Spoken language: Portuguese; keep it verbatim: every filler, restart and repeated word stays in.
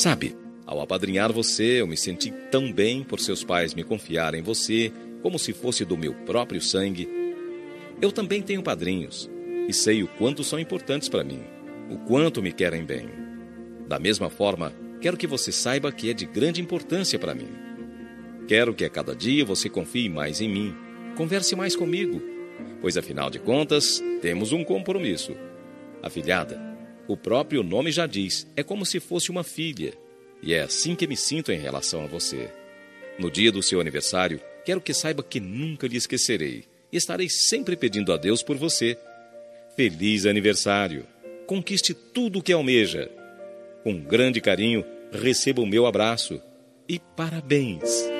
Sabe, ao apadrinhar você, eu me senti tão bem por seus pais me confiarem em você, como se fosse do meu próprio sangue. Eu também tenho padrinhos, e sei o quanto são importantes para mim, o quanto me querem bem. Da mesma forma, quero que você saiba que é de grande importância para mim. Quero que a cada dia você confie mais em mim, converse mais comigo, pois afinal de contas, temos um compromisso. Afilhada, o próprio nome já diz, é como se fosse uma filha, e é assim que me sinto em relação a você. No dia do seu aniversário, quero que saiba que nunca lhe esquecerei, e estarei sempre pedindo a Deus por você. Feliz aniversário! Conquiste tudo o que almeja. Com grande carinho, receba o meu abraço e parabéns!